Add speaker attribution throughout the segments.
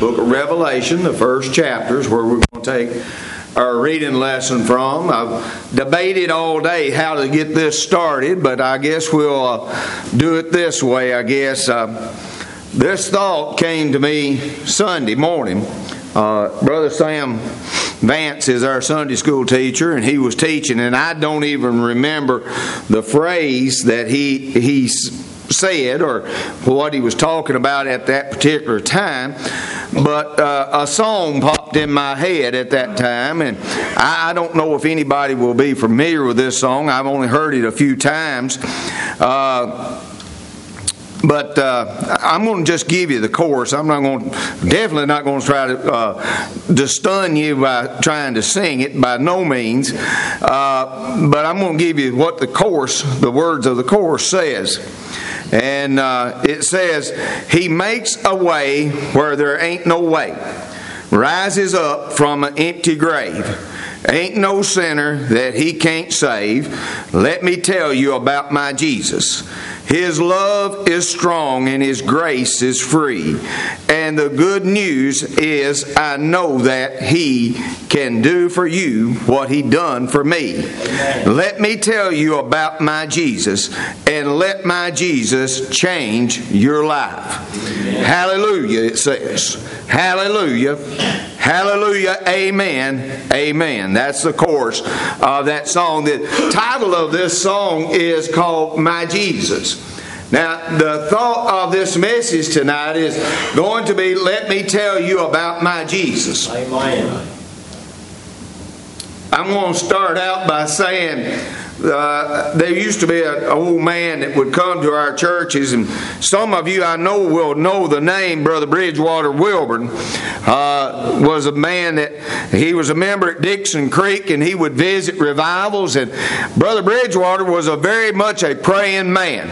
Speaker 1: book of Revelation, the first chapter is where we're going to take our reading lesson from. I've debated all day how to get this started, but I guess we'll do it this way, I guess. This thought came to me Sunday morning. Brother Sam Vance is our Sunday school teacher, and he was teaching, and I don't even remember the phrase that he said or what he was talking about at that particular time, but a song popped in my head at that time, and I don't know if anybody will be familiar with this song. I've only heard it a few times, but I'm going to just give you the chorus. I'm definitely not going to try to stun you by trying to sing it, by no means, but I'm going to give you what the words of the chorus says. And it says, He makes a way where there ain't no way, rises up from an empty grave. Ain't no sinner that He can't save. Let me tell you about my Jesus. His love is strong and His grace is free. And the good news is I know that He can do for you what He done for me. Amen. Let me tell you about my Jesus, and let my Jesus change your life. Amen. Hallelujah, it says. Hallelujah. Hallelujah, amen, amen. That's the chorus of that song. The title of this song is called My Jesus. Now, the thought of this message tonight is going to be, let me tell you about my Jesus. Amen. I'm going to start out by saying, there used to be an old man that would come to our churches, and some of you I know will know the name Brother Bridgewater Wilburn. Was a man that he was a member at Dixon Creek, and he would visit revivals, and Brother Bridgewater was very much a praying man.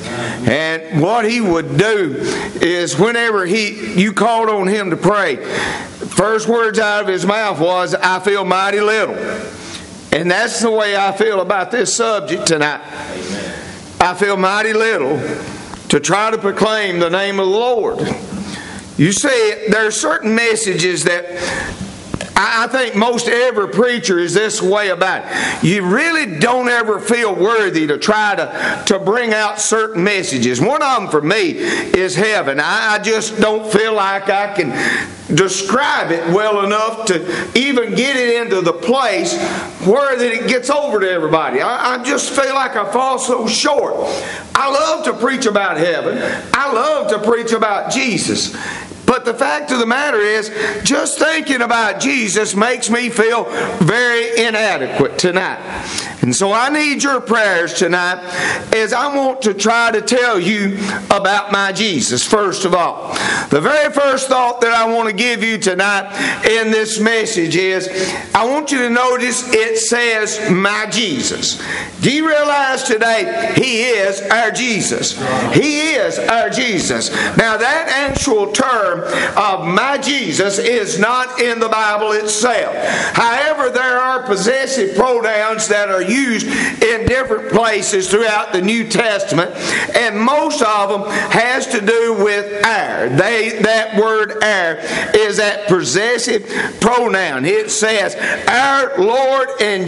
Speaker 1: And what he would do is whenever you called on him to pray, first words out of his mouth was, I feel mighty little. And that's the way I feel about this subject tonight. Amen. I feel mighty little to try to proclaim the name of the Lord. You see, there are certain messages that I think most every preacher is this way about it. You really don't ever feel worthy to try to bring out certain messages. One of them for me is heaven. I just don't feel like I can describe it well enough to even get it into the place where that it gets over to everybody. I just feel like I fall so short. I love to preach about heaven. I love to preach about Jesus. But the fact of the matter is, just thinking about Jesus makes me feel very inadequate tonight. And so I need your prayers tonight as I want to try to tell you about my Jesus, first of all. The very first thought that I want to give you tonight in this message is, I want you to notice it says, my Jesus. Do you realize today, He is our Jesus? He is our Jesus. Now that actual term of my Jesus is not in the Bible itself. However, there are possessive pronouns that are used in different places throughout the New Testament, and most of them has to do with our. That word our is that possessive pronoun. It says our Lord and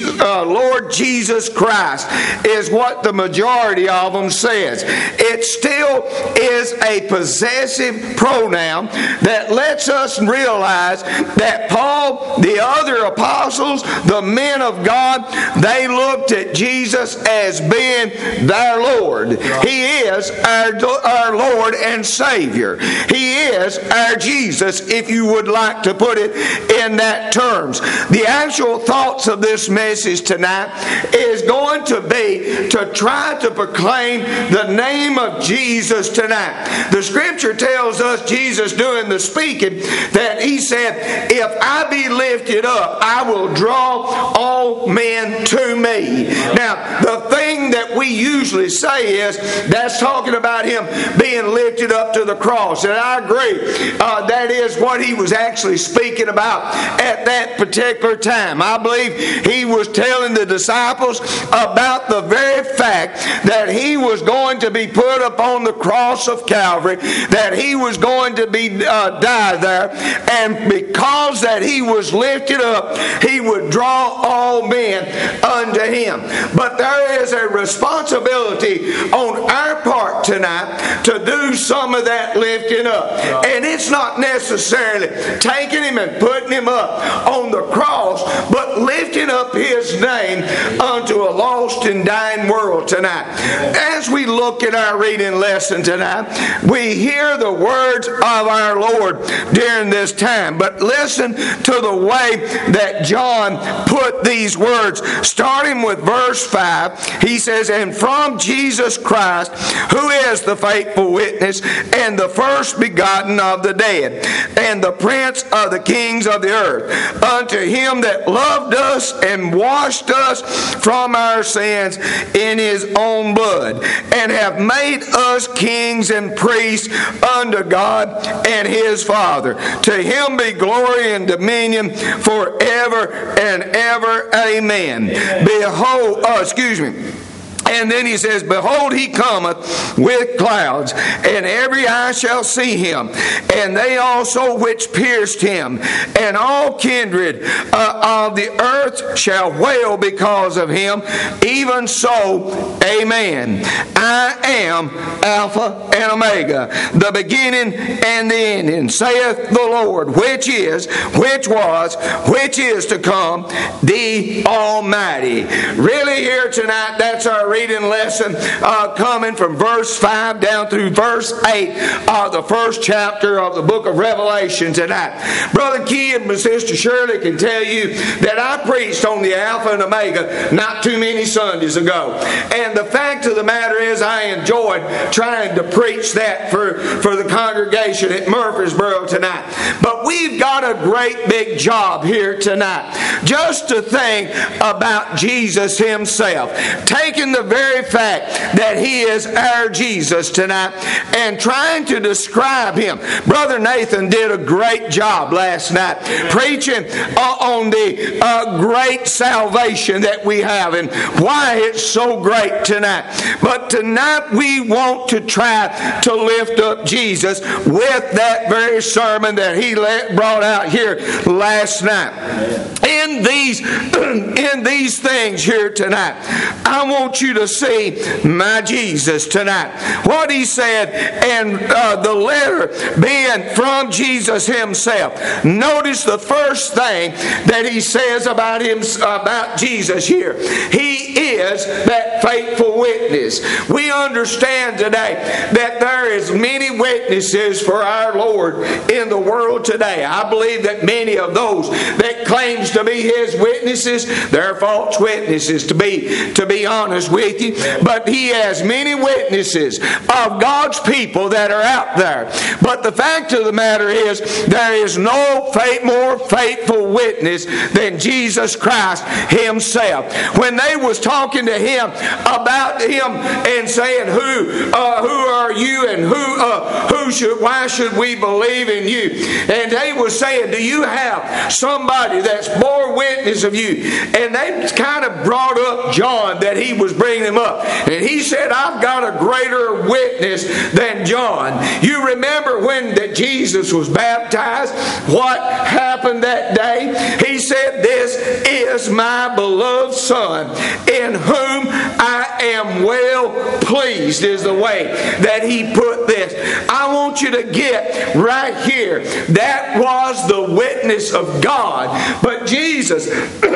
Speaker 1: Lord Jesus Christ is what the majority of them says. It still is a possessive pronoun that lets us realize that Paul, the other apostles, the men of God, they looked at Jesus as being their Lord. He is our Lord and Savior. He is our Jesus, if you would like to put it in that terms. The actual thoughts of this message tonight is going to be to try to proclaim the name of Jesus tonight. The Scripture tells us, Jesus doing the speaking, that He said, if I be lifted up, I will draw all men to me. Now, the thing that we usually say is, that's talking about Him being lifted up to the cross. And I agree. That is what He was actually speaking about at that particular time. I believe He was telling the disciples about the very fact that He was going to be put upon the cross of Calvary, that He was going to be die there, and because that he was lifted up, he would draw all men unto him. But there is a responsibility on our part tonight to do some of that lifting up. And it's not necessarily taking him and putting him up on the cross, but lifting up his name unto a lost and dying world tonight. As we look at our reading lesson tonight, we hear the words of our Lord during this time. But listen to the way that John put these words. Starting with verse 5, he says, "And from Jesus Christ, who is the faithful witness, and the first begotten of the dead, and the prince of the kings of the earth, unto him that loved us and washed us from our sins in his own blood, and have made us kings and priests unto God and his Father. To him be glory and dominion forever and ever. Amen." Behold, and then he says, "Behold, he cometh with clouds, and every eye shall see him, and they also which pierced him, and all kindred of the earth shall wail because of him. Even so, Amen. I am Alpha and Omega, the beginning and the ending, saith the Lord, which is, which was, which is to come, the Almighty." Really here tonight, that's our reading lesson coming from verse 5 down through verse 8 of the first chapter of the book of Revelation tonight. Brother Key and Sister Shirley can tell you that I preached on the Alpha and Omega not too many Sundays ago. And the fact of the matter is I enjoyed trying to preach that for the congregation at Murfreesboro tonight. But we've got a great big job here tonight. Just to think about Jesus himself, taking the very fact that he is our Jesus tonight and trying to describe him. Brother Nathan did a great job last night preaching on the great salvation that we have and why it's so great tonight. But tonight we want to try to lift up Jesus with that very sermon that he brought out here last night. In these things here tonight, I want you to see my Jesus tonight. What he said, and the letter being from Jesus himself. Notice the first thing that he says about Jesus here. He is that faithful witness. We understand today that there is many witnesses for our Lord in the world today. I believe that many of those that claims to be his witnesses, they're false witnesses, to be honest with you. But he has many witnesses of God's people that are out there. But the fact of the matter is, there is no more faithful witness than Jesus Christ himself. When they was talking to him about him and saying, who are you, and why should we believe in you? And they was saying, do you have somebody that's more witness of you? And they kind of brought up John, that he was bringing him up. And he said, I've got a greater witness than John. You remember when that Jesus was baptized, what happened that day? He said, this is my beloved Son, in whom I am well pleased, is the way that he put this. I want you to get right here. That was the witness of God. But Jesus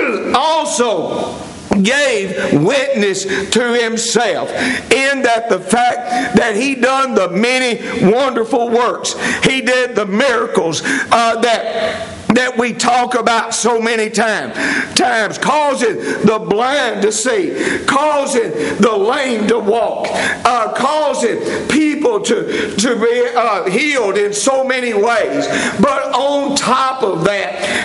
Speaker 1: also gave witness to himself in that the fact that he done the many wonderful works. He did the miracles that we talk about so many times, causing the blind to see, causing the lame to walk, causing people to be healed in so many ways. But on top of that,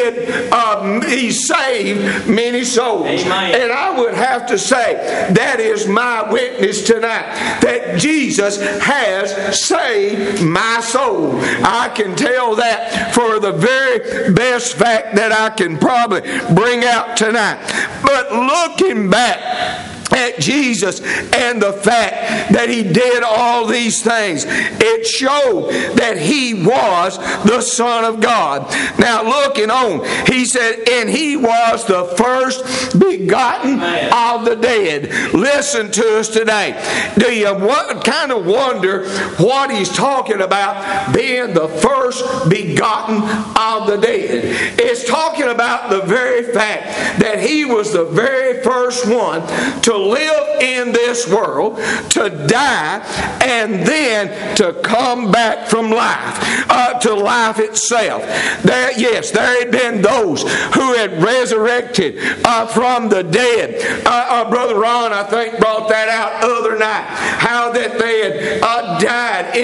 Speaker 1: he saved many souls. Amen. And I would have to say, that is my witness tonight, that Jesus has saved my soul. I can tell that for the very best fact that I can probably bring out tonight. But looking back at Jesus and the fact that He did all these things, it showed that He was the Son of God. Now looking on, He said, and He was the first begotten of the dead. Listen to us today. Do you kind of wonder what He's talking about, being the first begotten of the dead? It's talking about the very fact that He was the very first one to live in this world, to die, and then to come back from life, to life itself. There had been those who had resurrected from the dead. Brother Ron, I think, brought that out other night, how that they had died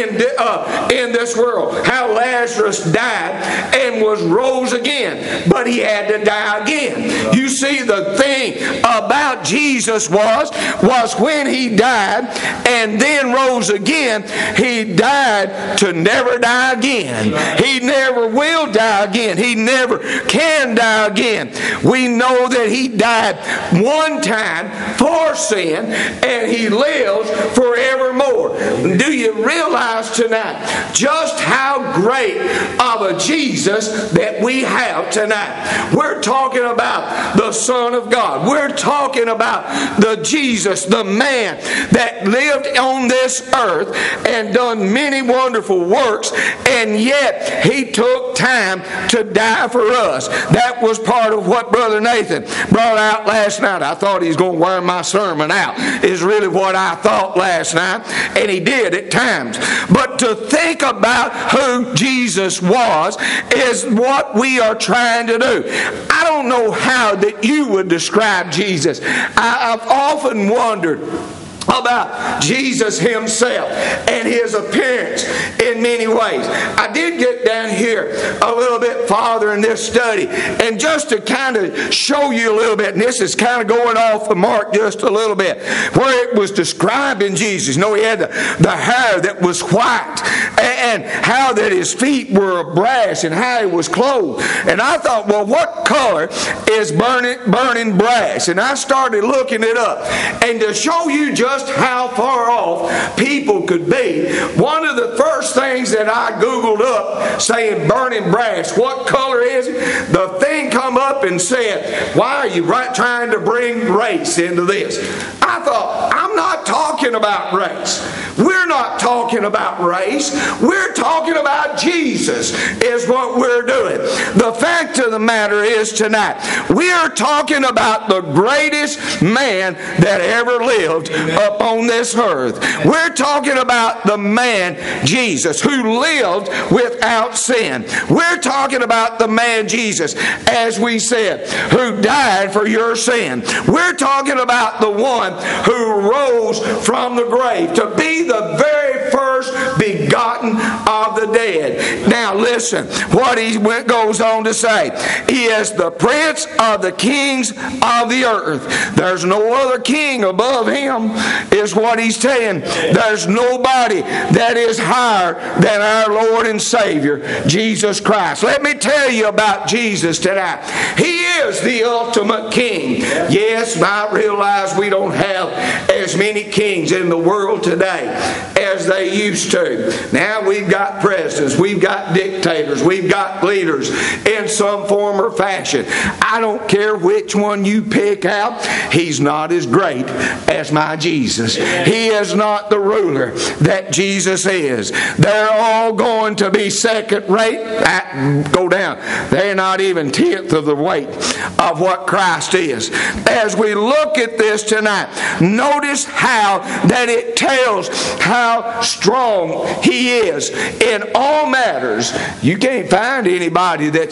Speaker 1: in this world, how Lazarus died and was rose again, but he had to die again. You see, the thing about Jesus was when He died and then rose again, He died to never die again. He never will die again. He never can die again. We know that He died one time for sin, and He lives forevermore. Do you realize tonight just how great of a Jesus that we have tonight? We're talking about the Son of God. We're talking about the Jesus, the man that lived on this earth and done many wonderful works, and yet He took time to die for us. That was part of what Brother Nathan brought out last night. I thought he was going to wear my sermon out, is really what I thought last night, and he did at times. But to think about who Jesus was is what we are trying to do. I don't know how that you would describe Jesus. I've often wondered about Jesus Himself and His appearance in many ways. I did get down here a little bit farther in this study, and just to kind of show you a little bit, and this is kind of going off the mark just a little bit, where it was describing Jesus. You know, He had the hair that was white, and how that His feet were of brass, and how He was clothed. And I thought, well, what color is burning brass? And I started looking it up, and to show you just how far off people could be, one of the first things that I Googled up saying burning brass, what color is it? The thing come up and said, why are you trying to bring race into this? I thought, I'm not talking about race. We're not talking about race. We're talking about Jesus is what we're doing. The fact of the matter is tonight, we are talking about the greatest man that ever lived upon this earth. We're talking about the man Jesus who lived without sin. We're talking about the man Jesus, as we said, who died for your sin. We're talking about the one who rose from the grave to be the very first begotten of the dead. Now listen what he goes on to say. He is the Prince of the kings of the earth. There's no other king above Him, is what he's saying. There's nobody that is higher than our Lord and Savior, Jesus Christ. Let me tell you about Jesus tonight. He is the ultimate king. Yes, I realize we don't have as many kings in the world today as they used to. Now we've got presidents, we've got dictators, we've got leaders in some form or fashion. I don't care which one you pick out, he's not as great as my Jesus. He is not the ruler that Jesus is. They're all going to be second rate. Go down. They're not even tenth of the weight of what Christ is. As we look at this tonight, notice how that it tells how strong He is in all matters. You can't find anybody that's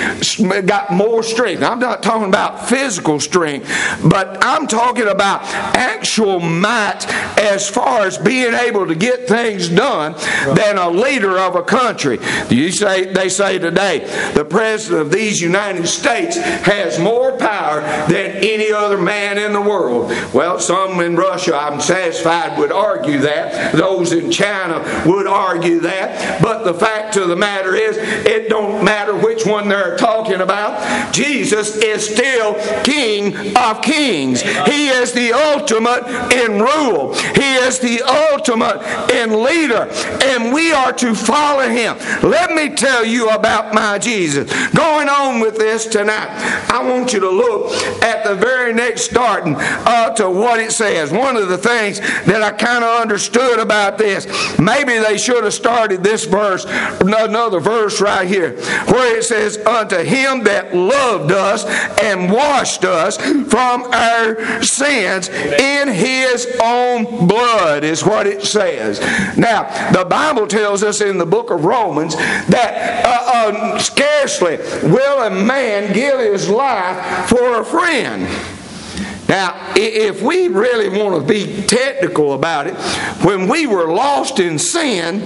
Speaker 1: got more strength. I'm not talking about physical strength, but I'm talking about actual might as far as being able to get things done than a leader of a country. They say today, the president of these United States has more power than any other man in the world. Well, some in Russia, I'm satisfied, would argue that. Those in China would argue that. But the fact of the matter is, it don't matter which one they're talking about. Jesus is still King of Kings. He is the ultimate in rule. He is the ultimate in leader. And we are to follow Him. Let me tell you about my Jesus. Going on with this tonight, I want you to look at the very next starting to what it says. One of the things that I kind of understood about this, maybe they should have started this verse, another verse right here, where it says, unto Him that loved us and washed us from our sins in His own blood, is what it says. Now, the Bible tells us in the book of Romans that scarcely will a man give his life for a friend. Now, if we really want to be technical about it, when we were lost in sin,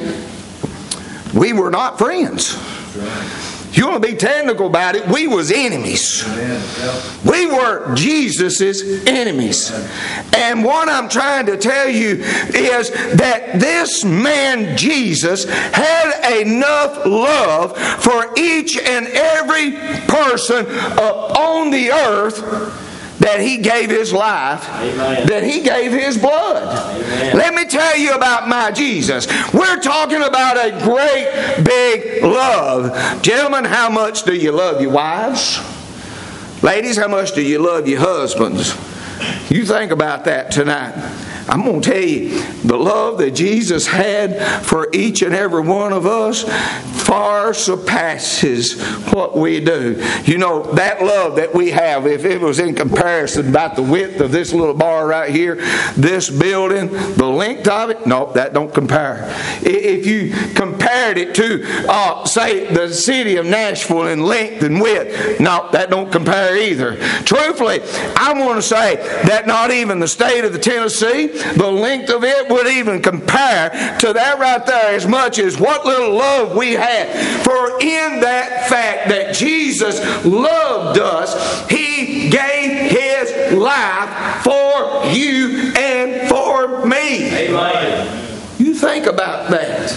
Speaker 1: we were not friends. If you want to be technical about it, we was enemies. We were Jesus' enemies. And what I'm trying to tell you is that this man Jesus had enough love for each and every person upon the earth that He gave His life, Amen. That He gave His blood. Amen. Let me tell you about my Jesus. We're talking about a great big love. Gentlemen, how much do you love your wives? Ladies, how much do you love your husbands? You think about that tonight. I'm going to tell you, the love that Jesus had for each and every one of us far surpasses what we do. You know, that love that we have, if it was in comparison about the width of this little bar right here, this building, the length of it, no, that don't compare. If you compared it to, say, the city of Nashville in length and width, no, that don't compare either. Truthfully, I want to say that not even the state of the Tennessee, the length of it would even compare to that right there, as much as what little love we had. For in that fact that Jesus loved us, He gave His life for you and for me. Amen. You think about that.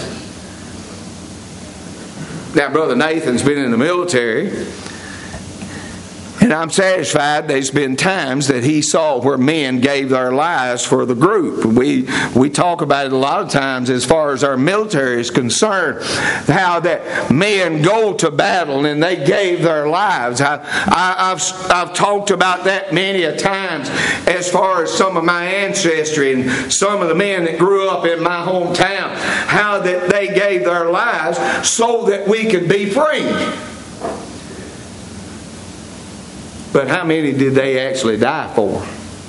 Speaker 1: Now, Brother Nathan's been in the military, and I'm satisfied there's been times that he saw where men gave their lives for the group. We talk about it a lot of times as far as our military is concerned, how that men go to battle and they gave their lives. I've talked about that many a times as far as some of my ancestry and some of the men that grew up in my hometown, how that they gave their lives so that we could be free. But how many did they actually die for?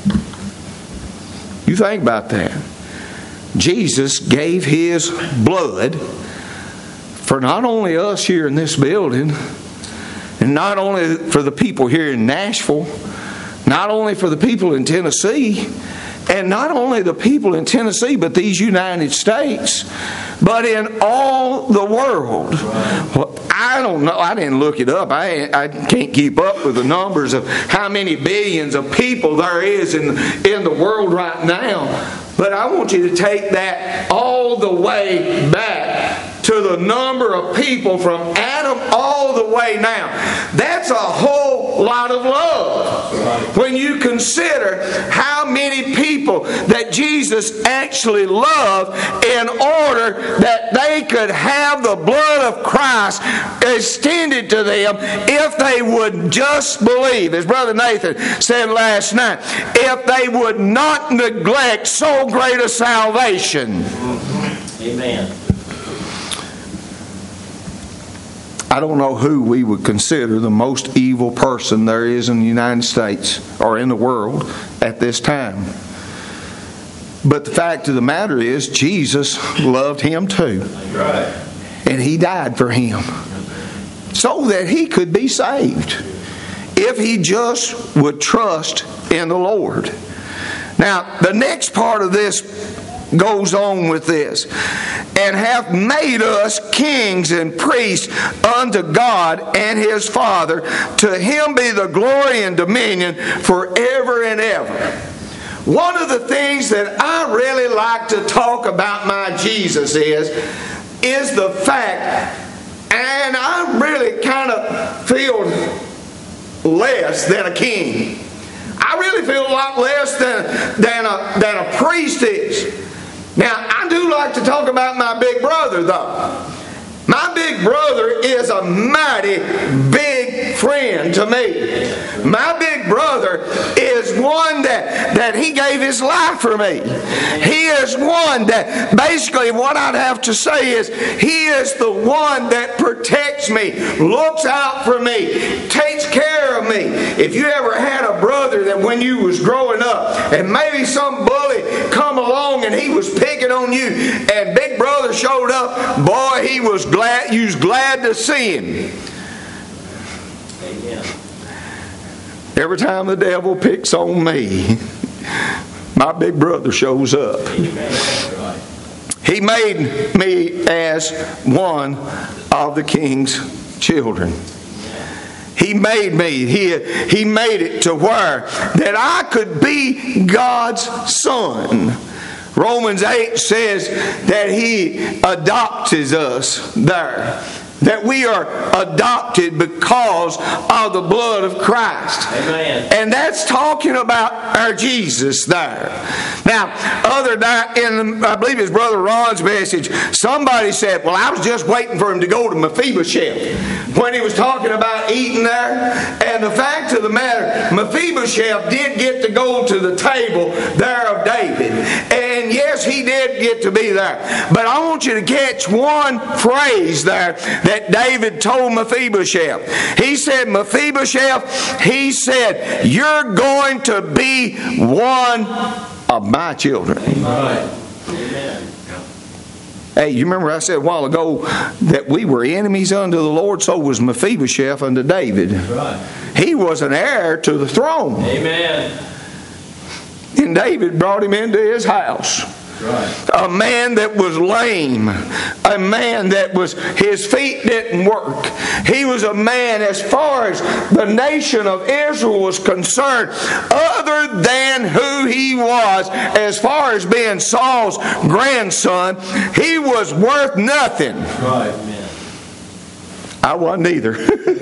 Speaker 1: You think about that. Jesus gave His blood for not only us here in this building, and not only for the people here in Nashville, not only for the people in Tennessee, and not only the people in Tennessee, but these United States, but in all the world. Well, I don't know. I didn't look it up. I can't keep up with the numbers of how many billions of people there is in the world right now. But I want you to take that all the way back to the number of people from Adam all the way now. That's a whole lot of love. When you consider how many people that Jesus actually loved in order that they could have the blood of Christ extended to them if they would just believe. As Brother Nathan said last night, if they would not neglect so great a salvation.
Speaker 2: Amen.
Speaker 1: I don't know who we would consider the most evil person there is in the United States or in the world at this time. But the fact of the matter is, Jesus loved him too.
Speaker 2: Right.
Speaker 1: And He died for him so that he could be saved if he just would trust in the Lord. Now, the next part of this goes on with this. And hath made us kings and priests unto God and His Father. To Him be the glory and dominion forever and ever. One of the things that I really like to talk about my Jesus is the fact, and I really kind of feel less than a king. I really feel a lot less than a priest is. Now, I do like to talk about my big brother, though. My big brother is a mighty big friend to me. My big brother is one that he gave his life for me. He is one that, basically what I'd have to say is, he is the one that protects me, looks out for me, takes care of me. If you ever had a brother that when you was growing up, and maybe some bully come along and he was picking on you, and big brother showed up, boy, he was glad. You was glad to see him.
Speaker 2: Amen.
Speaker 1: Every time the devil picks on me, my big brother shows up.
Speaker 2: Amen.
Speaker 1: He made me as one of the king's children. He made me. He made it to where that I could be God's son. Romans 8 says that He adopts us there. That we are adopted because of the blood of Christ.
Speaker 2: Amen.
Speaker 1: And that's talking about our Jesus there. Now, other than in, I believe his brother Ron's message, somebody said, well, I was just waiting for him to go to Mephibosheth when he was talking about eating there. And the fact of the matter, Mephibosheth did get to go to the table there of David. And yes, he did get to be there. But I want you to catch one phrase there that David told Mephibosheth. He said, Mephibosheth, he said, you're going to be one of my children.
Speaker 2: Amen.
Speaker 1: Hey, you remember I said a while ago that we were enemies unto the Lord, so was Mephibosheth unto David.
Speaker 2: Right.
Speaker 1: He was an heir to the throne.
Speaker 2: Amen.
Speaker 1: And David brought him into his house.
Speaker 2: Right.
Speaker 1: A man that was lame. A man that was, his feet didn't work. He was a man, as far as the nation of Israel was concerned, other than who he was, as far as being Saul's grandson, he was worth nothing.
Speaker 2: Right. Amen.
Speaker 1: I wasn't either.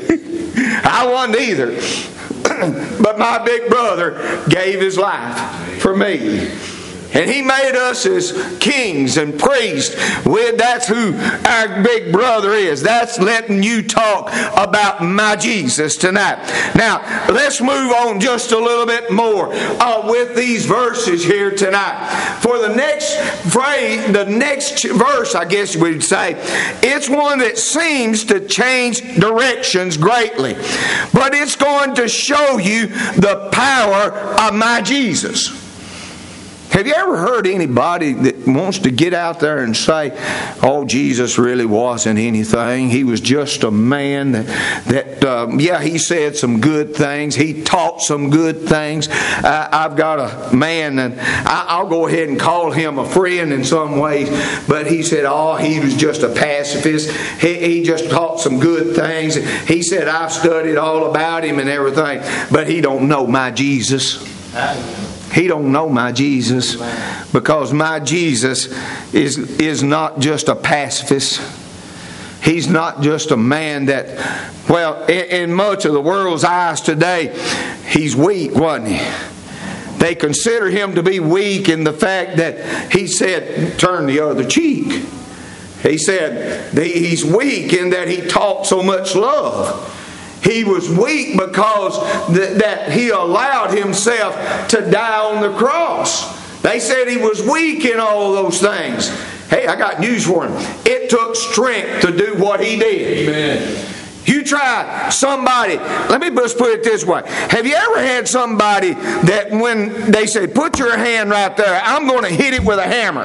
Speaker 1: I wasn't either. But my big brother gave his life for me. And he made us as kings and priests. That's who our big brother is. That's letting you talk about my Jesus tonight. Now, let's move on just a little bit more with these verses here tonight. For the next phrase, the next verse, I guess we'd say, it's one that seems to change directions greatly. But it's going to show you the power of my Jesus. Have you ever heard anybody that wants to get out there and say, oh, Jesus really wasn't anything. He was just a man that he said some good things. He taught some good things. I've got a man, and I'll go ahead and call him a friend in some ways, but he said, oh, he was just a pacifist. He just taught some good things. He said, I've studied all about him and everything, but he don't know my Jesus. He don't know my Jesus, because my Jesus is not just a pacifist. He's not just a man that, well, in much of the world's eyes today, he's weak, wasn't he? They consider him to be weak in the fact that he said, turn the other cheek. He said he's weak in that he taught so much love. He was weak because that he allowed himself to die on the cross. They said he was weak in all those things. Hey, I got news for him. It took strength to do what he did.
Speaker 2: Amen.
Speaker 1: You try somebody, let me just put it this way. Have you ever had somebody that when they say, put your hand right there, I'm going to hit it with a hammer.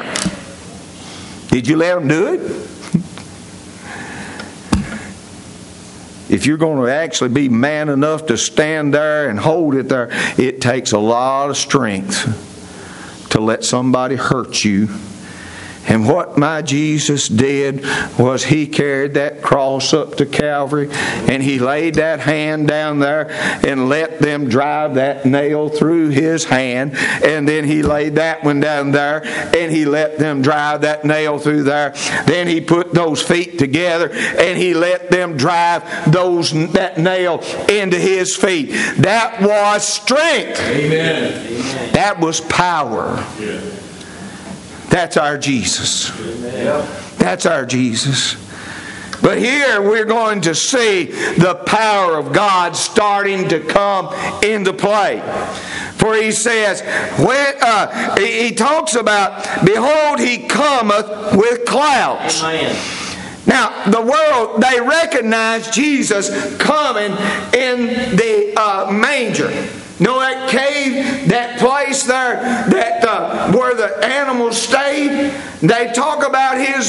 Speaker 1: Did you let them do it? If you're going to actually be man enough to stand there and hold it there, it takes a lot of strength. to let somebody hurt you. And what my Jesus did was He carried that cross up to Calvary, and He laid that hand down there and let them drive that nail through His hand. And then He laid that one down there and He let them drive that nail through there. Then He put those feet together and He let them drive that nail into His feet. That was strength.
Speaker 2: Amen.
Speaker 1: That was power.
Speaker 2: Yeah.
Speaker 1: That's our Jesus. That's our Jesus. But here we're going to see the power of God starting to come into play. For He says, He talks about, behold, He cometh with clouds.
Speaker 2: Amen.
Speaker 1: Now, the world, they recognize Jesus coming in the manger. You know that cave, that place there, that where the animals stayed? They talk about His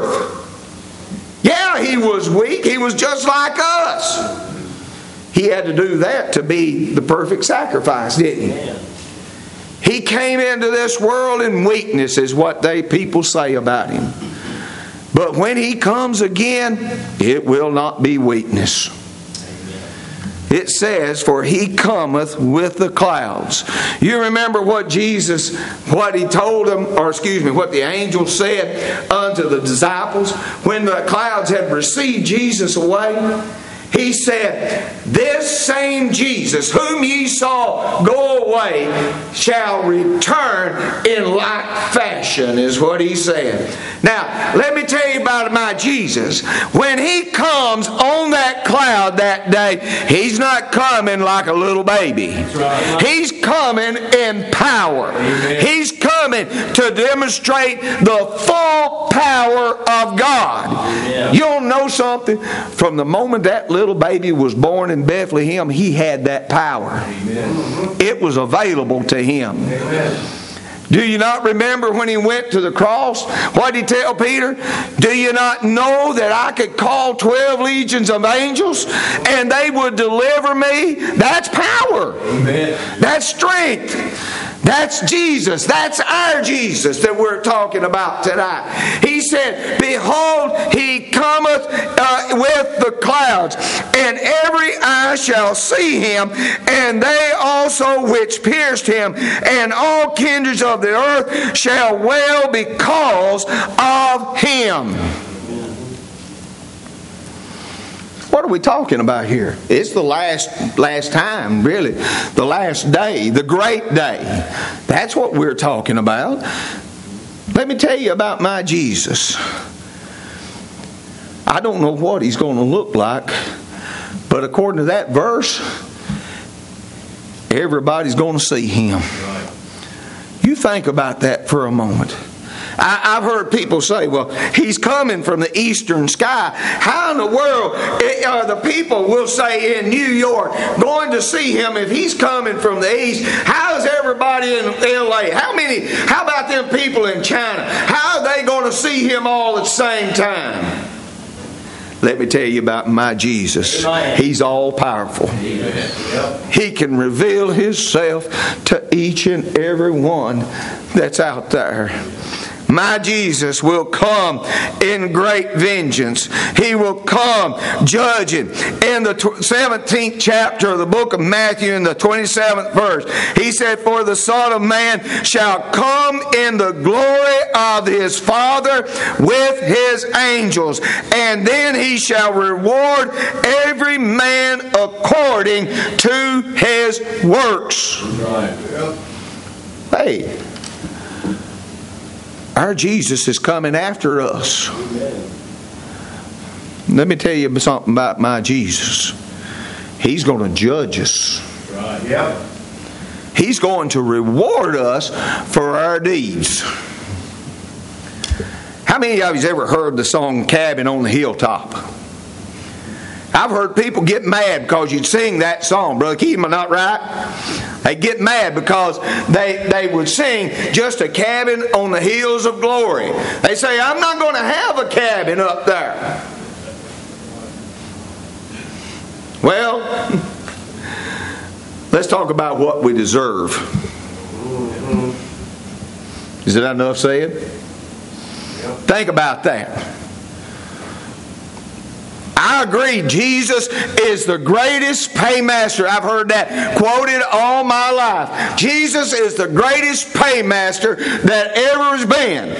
Speaker 1: birth. Yeah, He was weak. He was just like us. He had to do that to be the perfect sacrifice, didn't He? He came into this world in weakness, is what people say about Him. But when He comes again, it will not be weakness. It says, for He cometh with the clouds. You remember what He told them, what the angel said unto the disciples when the clouds had received Jesus away? He said, this same Jesus whom ye saw go away shall return in like fashion, is what He said. Now, let me tell you about my Jesus. When He comes on that cloud that day, He's not coming like a little baby.
Speaker 2: Right.
Speaker 1: He's coming in power.
Speaker 2: Amen.
Speaker 1: He's coming to demonstrate the full power of God.
Speaker 2: Amen.
Speaker 1: You'll know something. From the moment that little baby was born in Bethlehem, He had that power.
Speaker 2: Amen.
Speaker 1: It was available to Him.
Speaker 2: Amen.
Speaker 1: Do you not remember when He went to the cross? What did He tell Peter? Do you not know that I could call 12 legions of angels and they would deliver me? That's power.
Speaker 2: Amen.
Speaker 1: That's strength. That's Jesus. That's our Jesus that we're talking about tonight. He said, behold, He cometh with the clouds, and every eye shall see Him, and they also which pierced Him, and all kindreds of the earth shall wail because of Him. What are we talking about here? It's the last time, really. The last day, the great day. That's what we're talking about. Let me tell you about my Jesus. I don't know what He's going to look like, but according to that verse, everybody's going to see Him. You think about that for a moment. I've heard people say, well, He's coming from the eastern sky. How in the world are the people, will say in New York, going to see Him if He's coming from the east? How is everybody in LA? How about them people in China? How are they going to see Him all at the same time? Let me tell you about my Jesus. He's all powerful. He can reveal Himself to each and every one that's out there. My Jesus will come in great vengeance. He will come judging. In the 17th chapter of the book of Matthew, in the 27th verse, He said, for the Son of Man shall come in the glory of His Father with His angels, and then He shall reward every man according to his works. Hey, our Jesus is coming after us. Let me tell you something about my Jesus. He's going to judge us. He's going to reward us for our deeds. How many of you have ever heard the song Cabin on the Hilltop? I've heard people get mad because you'd sing that song. Brother Keith, am I not right? They get mad because they would sing just a cabin on the hills of glory. They say, I'm not going to have a cabin up there. Well, let's talk about what we deserve. Is it enough said? Think about that. I agree, Jesus is the greatest paymaster. I've heard that quoted all my life. Jesus is the greatest paymaster that ever has been.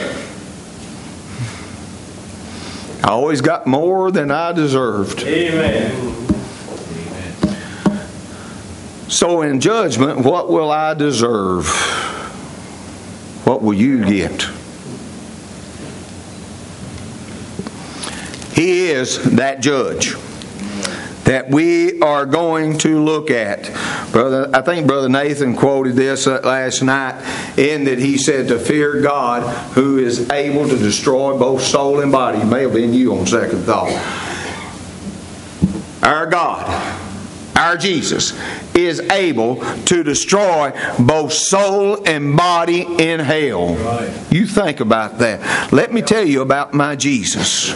Speaker 1: I always got more than I deserved.
Speaker 2: Amen.
Speaker 1: So in judgment, what will I deserve? What will you get? He is that judge that we are going to look at. I think Brother Nathan quoted this last night in that he said to fear God who is able to destroy both soul and body. It may have been you on second thought. Our God, our Jesus, is able to destroy both soul and body in hell.
Speaker 2: Right.
Speaker 1: You think about that. Let me tell you about my Jesus.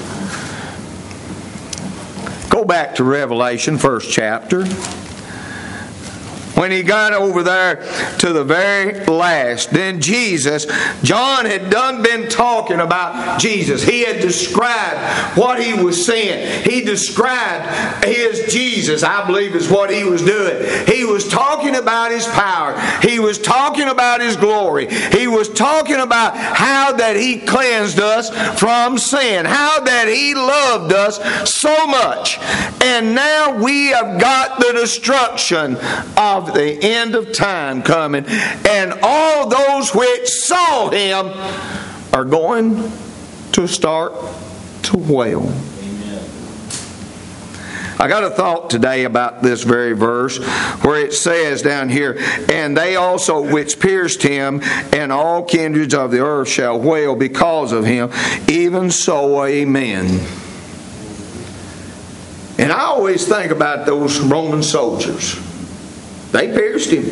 Speaker 1: Go back to Revelation, first chapter. When he got over there to the very last, then Jesus, John had been talking about Jesus. He had described what he was seeing. He described his Jesus, I believe is what he was doing. He was talking about his power. He was talking about his glory. He was talking about how that he cleansed us from sin. How that he loved us so much. And now we have got the destruction of the end of time coming, and all those which saw him are going to start to wail.
Speaker 2: Amen.
Speaker 1: I got a thought today about this very verse where it says down here, and they also which pierced him, and all kindreds of the earth shall wail because of him. Even so, amen. And I always think about those Roman soldiers. They pierced him.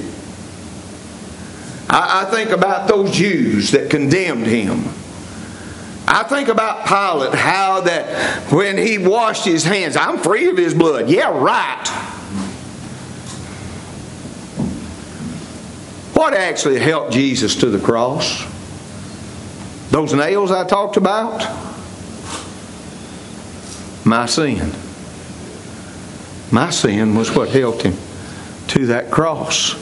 Speaker 1: I think about those Jews that condemned him. I think about Pilate, how that when he washed his hands, I'm free of his blood. Yeah, right. What actually helped Jesus to the cross? Those nails I talked about? My sin. My sin was what helped him to that cross.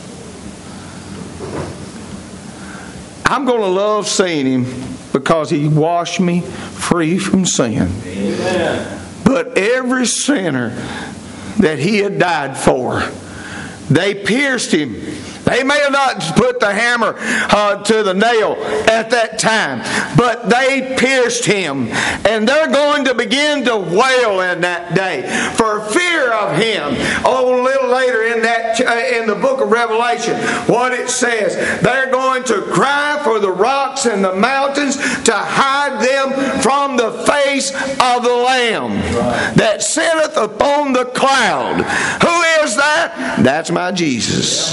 Speaker 1: I'm going to love seeing him because he washed me free from sin.
Speaker 2: Amen.
Speaker 1: But every sinner that he had died for, they pierced him. They may have not put the hammer to the nail at that time, but they pierced him. And they're going to begin to wail in that day for fear of him. Oh, a little later in the book of Revelation, what it says, they're going to cry for the rocks and the mountains to hide them from the face of the Lamb that sitteth upon the cloud. Who is that? That's my Jesus.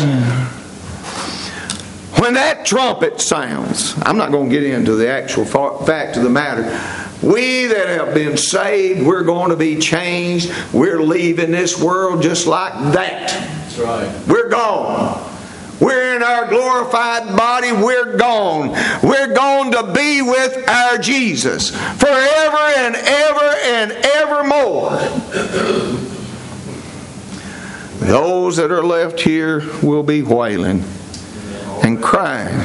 Speaker 1: When that trumpet sounds, I'm not going to get into the actual fact of the matter. We that have been saved, we're going to be changed. We're leaving this world just like that.
Speaker 2: That's right.
Speaker 1: We're gone. We're in our glorified body. We're gone. We're going to be with our Jesus forever and ever and evermore. Those that are left here will be wailing and crying.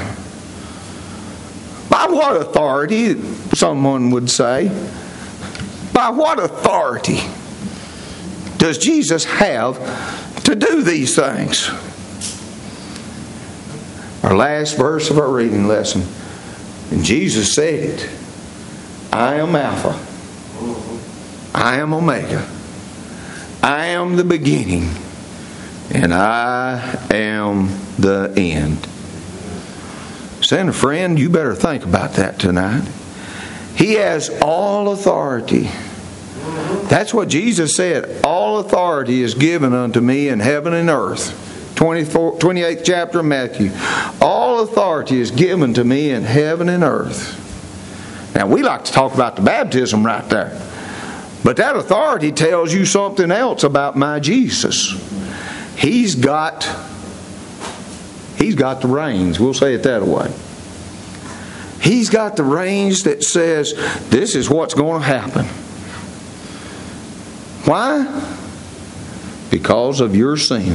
Speaker 1: By what authority, someone would say? By what authority does Jesus have to do these things? Our last verse of our reading lesson. And Jesus said it. I am Alpha. I am Omega. I am the beginning. And I am the end. Sinner friend, you better think about that tonight. He has all authority. That's what Jesus said. All authority is given unto me in heaven and earth. 28th chapter of Matthew. All authority is given to me in heaven and earth. Now we like to talk about the baptism right there. But that authority tells you something else about my Jesus. He's got the reins. We'll say it that way. He's got the reins that says, this is what's going to happen. Why? Because of your sin.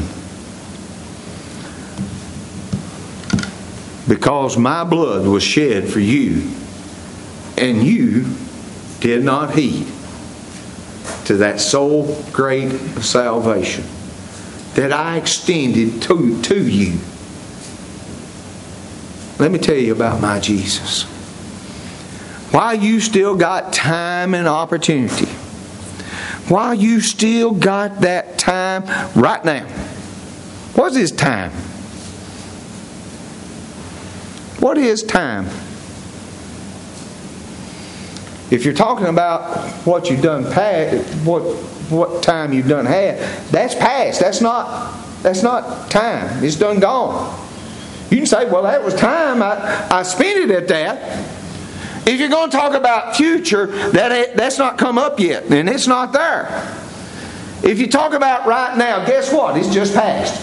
Speaker 1: Because my blood was shed for you, and you did not heed to that so great of salvation that I extended to you. Let me tell you about my Jesus. While you still got time and opportunity, while you still got that time right now. What's His time? What is time? If you're talking about what you've done past, what time you've done had, that's past. That's not time. It's done gone. You can say, well, that was time. I spent it at that. If you're going to talk about future, that's not come up yet, and it's not there. If you talk about right now, guess what? It's just past.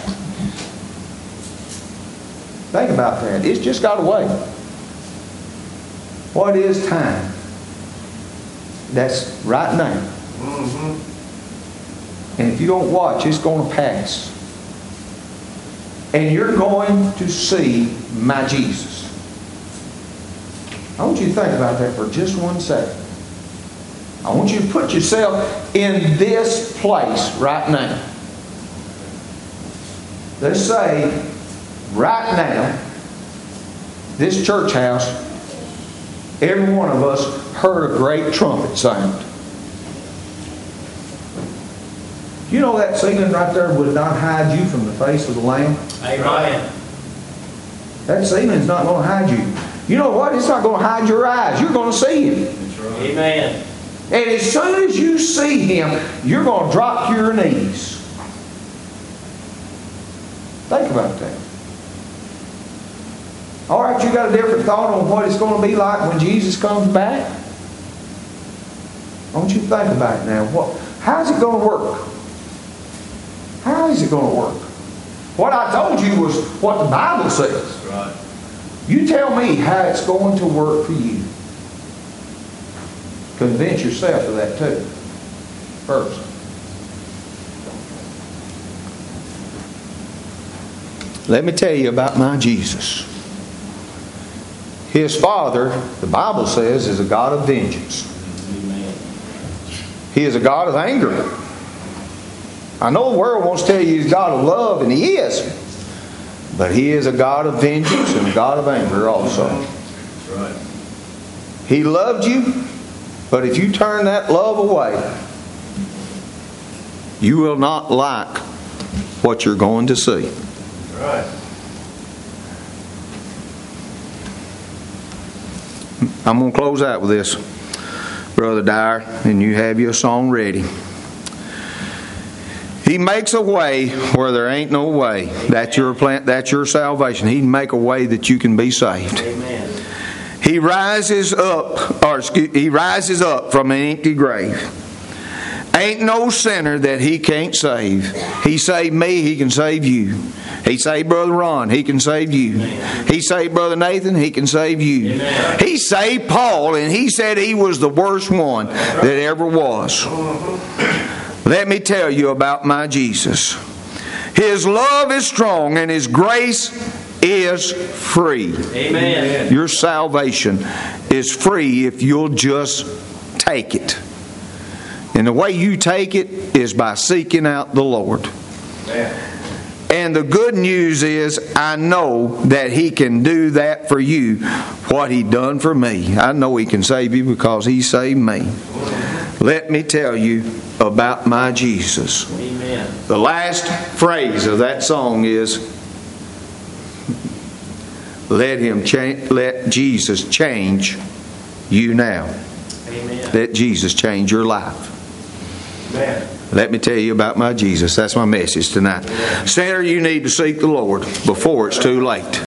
Speaker 1: Think about that. It's just got away. What is time? That's right now. And if you don't watch, it's going to pass. And you're going to see my Jesus. I want you to think about that for just 1 second. I want you to put yourself in this place right now. Let's say, right now, this church house, every one of us heard a great trumpet sound. You know that ceiling right there would not hide you from the face of the Lamb?
Speaker 2: Amen.
Speaker 1: That ceiling's not going to hide you. You know what? It's not going to hide your eyes. You're going to see Him.
Speaker 2: Amen.
Speaker 1: And as soon as you see Him, you're going to drop to your knees. Think about that. All right, you got a different thought on what it's going to be like when Jesus comes back? I want you to think about it now. How's it going to work? How is it going to work? What I told you was what the Bible says.
Speaker 2: Right.
Speaker 1: You tell me how it's going to work for you. Convince yourself of that too. First. Let me tell you about my Jesus. His Father, the Bible says, is a God of vengeance.
Speaker 2: Amen.
Speaker 1: He is a God of anger. I know the world wants to tell you He's a God of love, and He is. But He is a God of vengeance and a God of anger also.
Speaker 2: That's right.
Speaker 1: He loved you, but if you turn that love away, you will not like what you're going to see.
Speaker 2: That's right.
Speaker 1: I'm going to close out with this, Brother Dyer, and you have your song ready. He makes a way where there ain't no way. That's your plan. That's your salvation. He'd make a way that you can be saved.
Speaker 2: Amen.
Speaker 1: He rises up from an empty grave. Ain't no sinner that He can't save. He saved me, He can save you. He saved Brother Ron, He can save you. He saved Brother Nathan, He can save you.
Speaker 2: Amen.
Speaker 1: He saved Paul, and he said he was the worst one that ever was. Let me tell you about my Jesus. His love is strong and His grace is free.
Speaker 2: Amen.
Speaker 1: Your salvation is free if you'll just take it. And the way you take it is by seeking out the Lord.
Speaker 2: Amen.
Speaker 1: And the good news is, I know that He can do that for you, what He done for me. I know He can save you because He saved me. Let me tell you about my Jesus.
Speaker 2: Amen.
Speaker 1: The last phrase of that song is, let Jesus change you now.
Speaker 2: Amen.
Speaker 1: Let Jesus change your life.
Speaker 2: Amen.
Speaker 1: Let me tell you about my Jesus. That's my message tonight. Sinner, you need to seek the Lord before it's too late.